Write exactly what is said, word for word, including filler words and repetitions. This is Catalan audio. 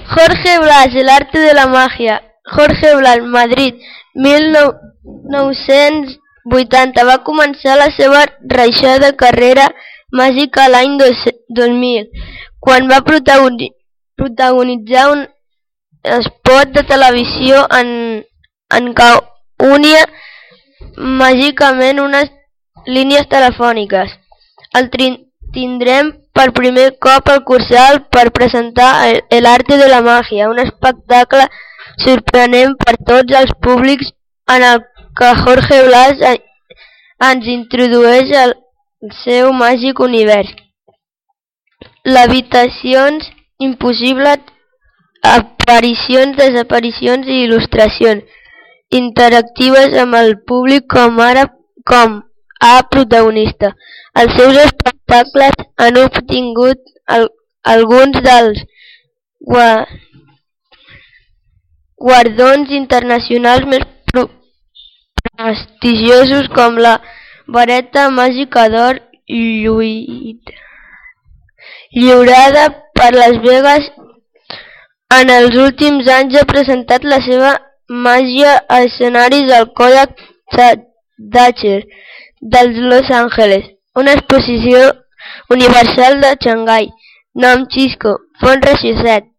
Jorge Blas, El arte de la magia. Jorge Blas, Madrid, mil nou-cents vuitanta. Va començar la seva reixada carrera màgica l'any dos mil, quan va protagonitzar un espot de televisió en, en què unia màgicament unes línies telefòniques. El tindrem per primer cop al Cursal per presentar el, el arte de la magia, un espectacle sorprenent per tots els públics en el que Jorge Blas ens introdueix al seu màgic univers. Levitacions impossibles, aparicions, desaparicions i il·lustracions interactives amb el públic com ara com a protagonista. Els seus espectacles han obtingut el, alguns dels guardons internacionals més prestigiosos, com la Vareta Màgica d'Or lliurada per Las Vegas. En els últims anys ha presentat la seva màgia a escenaris al Kodak Theater de Los Angeles, una exposició universal de Xangai, Nom Chisco, Font Reixaset,